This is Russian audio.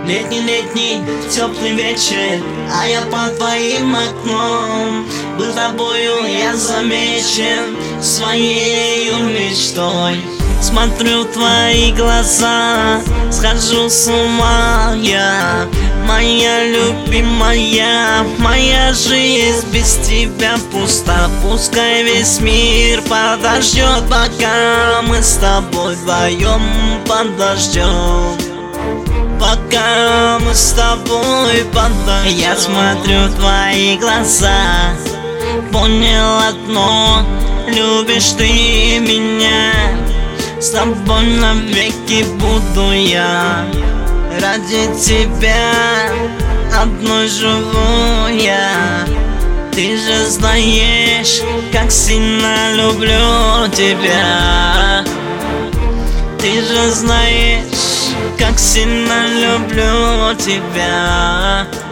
Летний, теплый вечер, а я под твоим окном. Был тобою я замечен своей мечтой. Смотрю в твои глаза, схожу с ума я. Моя любимая, моя жизнь без тебя пуста. Пускай весь мир подождет, пока мы с тобой вдвоем подождем. Пока мы с тобой подождем. Я смотрю в твои глаза, понял одно: любишь ты меня. С тобой навеки буду я. Ради тебя одной живу я. Ты же знаешь, как сильно люблю тебя. Ты же знаешь, как сильно люблю тебя.